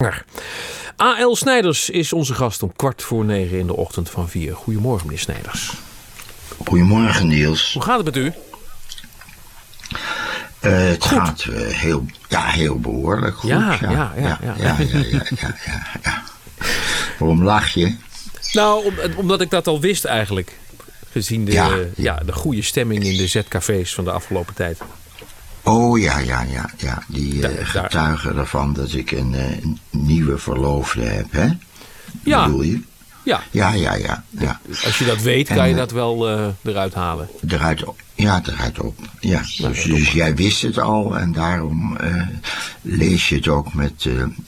zanger. A.L. Snijders is onze gast om 8:45 in de ochtend van 4. Goedemorgen, meneer Snijders. Goedemorgen, Niels. Hoe gaat het met u? Het gaat heel behoorlijk goed. Ja. Waarom lach je? Nou, omdat ik dat al wist eigenlijk. Gezien de goede stemming in de ZKV's van de afgelopen tijd. Oh ja. Die getuigen ervan dat ik een nieuwe verloofde heb, hè? Ja. Bedoel je? Ja. Ja. Als je dat weet, kan je dat wel eruit halen. Eruit op. Ja. Dus jij wist het al en daarom lees je het ook met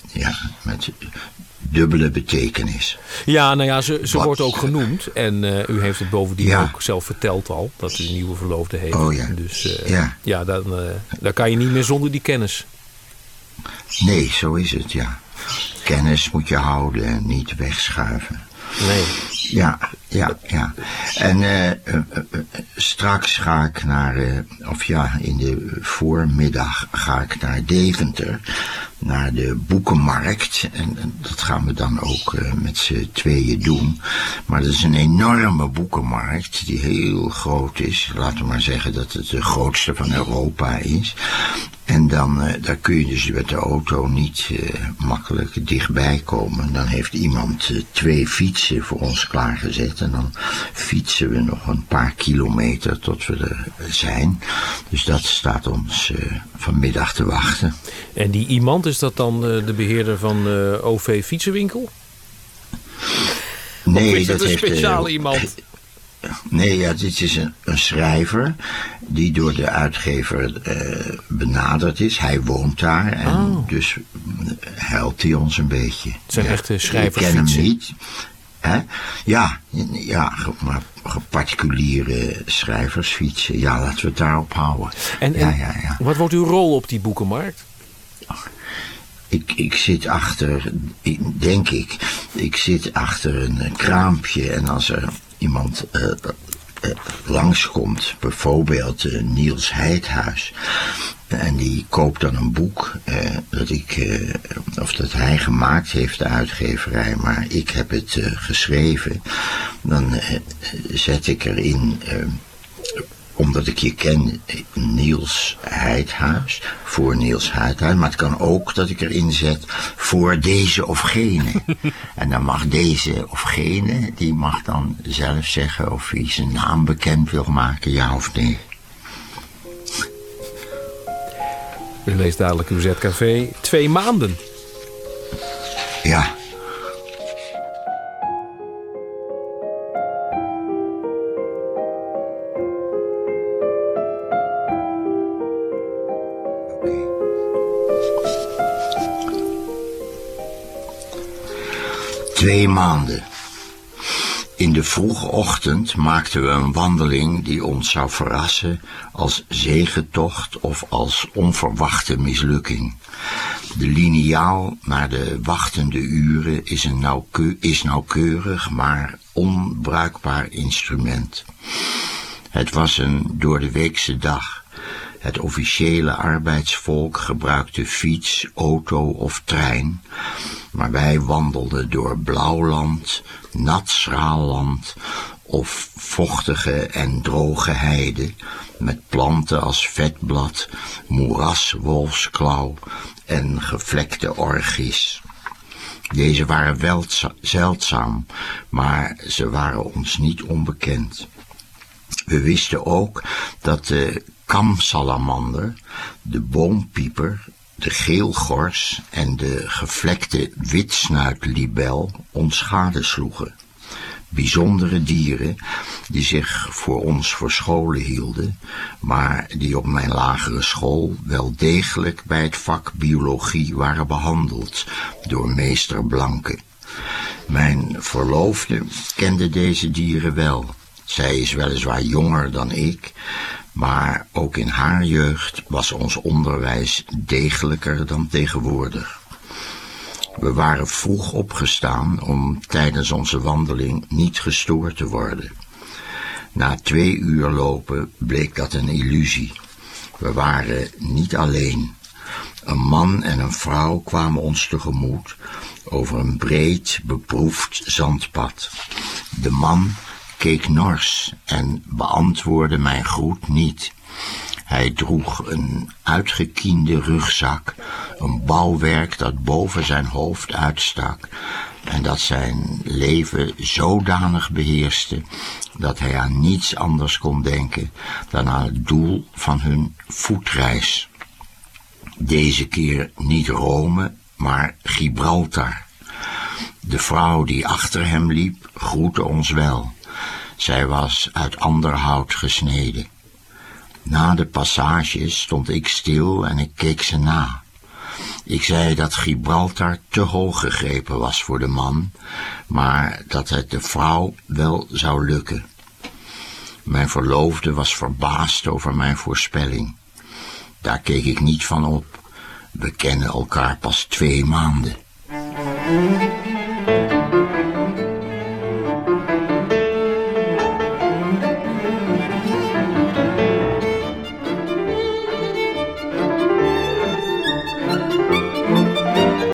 dubbele betekenis. Ja, nou ja, ze wordt ook genoemd. En u heeft het bovendien ook zelf verteld al, dat u een nieuwe verloofde heeft. Oh ja. Dus dan kan je niet meer zonder die kennis. Nee, zo is het, ja. Kennis moet je houden en niet wegschuiven. Nee. Ja. En straks ga ik in de voormiddag ga ik naar Deventer, naar de boekenmarkt. En dat gaan we dan ook met z'n tweeën doen. Maar dat is een enorme boekenmarkt die heel groot is. Laten we maar zeggen dat het de grootste van Europa is. En dan daar kun je dus met de auto niet makkelijk dichtbij komen. Dan heeft iemand 2 fietsen voor ons klaargezet. En dan fietsen we nog een paar kilometer tot we er zijn. Dus dat staat ons vanmiddag te wachten. En die iemand, is dat dan de beheerder van OV Fietsenwinkel? Nee, of is dat een speciale iemand? Nee, dit is een schrijver die door de uitgever benaderd is. Hij woont daar en dus helpt hij ons een beetje. Het zijn echte schrijvers. Ik ken hem niet. Hè? Ja, maar particuliere schrijversfietsen. Ja, laten we het daarop houden. En wat wordt uw rol op die boekenmarkt? Ik zit achter, ik zit achter een kraampje en als er iemand langskomt, bijvoorbeeld Niels Heidhuis, en die koopt dan een boek dat hij gemaakt heeft, de uitgeverij, maar ik heb het geschreven, dan zet ik erin, omdat ik je ken, Niels Heidhuis, voor Niels Heidhuis. Maar het kan ook dat ik erin zet voor deze of gene. En dan mag deze of gene, die mag dan zelf zeggen of hij zijn naam bekend wil maken, ja of nee. U leest dadelijk uw ZKV 2 maanden. Ja. Twee maanden. In de vroege ochtend maakten we een wandeling die ons zou verrassen als zegentocht of als onverwachte mislukking. De liniaal naar de wachtende uren is nauwkeurig, maar onbruikbaar instrument. Het was een doordeweekse dag. Het officiële arbeidsvolk gebruikte fiets, auto of trein, maar wij wandelden door blauwland, nat schraal land of vochtige en droge heide, met planten als vetblad, moeras, wolfsklauw en gevlekte orgis. Deze waren wel zeldzaam, maar ze waren ons niet onbekend. We wisten ook dat de kamsalamander, de boompieper, de geelgors en de gevlekte witsnuitlibel ons gadesloegen. Bijzondere dieren die zich voor ons verscholen hielden, maar die op mijn lagere school wel degelijk bij het vak biologie waren behandeld door meester Blanke. Mijn verloofde kende deze dieren wel. Zij is weliswaar jonger dan ik, maar ook in haar jeugd was ons onderwijs degelijker dan tegenwoordig. We waren vroeg opgestaan om tijdens onze wandeling niet gestoord te worden. Na 2 uur lopen bleek dat een illusie. We waren niet alleen. Een man en een vrouw kwamen ons tegemoet over een breed, beproefd zandpad. De man keek nors en beantwoordde mijn groet niet. Hij droeg een uitgekiende rugzak, een bouwwerk dat boven zijn hoofd uitstak en dat zijn leven zodanig beheerste dat hij aan niets anders kon denken dan aan het doel van hun voetreis. Deze keer niet Rome, maar Gibraltar. De vrouw die achter hem liep groette ons wel. Zij was uit ander hout gesneden. Na de passage stond ik stil en ik keek ze na. Ik zei dat Gibraltar te hoog gegrepen was voor de man, maar dat het de vrouw wel zou lukken. Mijn verloofde was verbaasd over mijn voorspelling. Daar keek ik niet van op. We kennen elkaar pas 2 maanden.